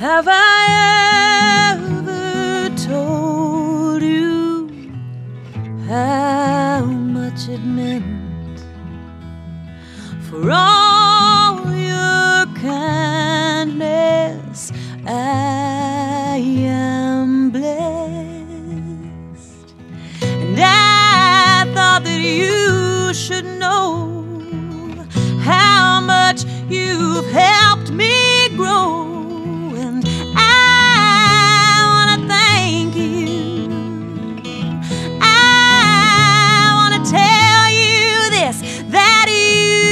Have I ever told you how much it meant? For all your kindness I am blessed, and I thought that you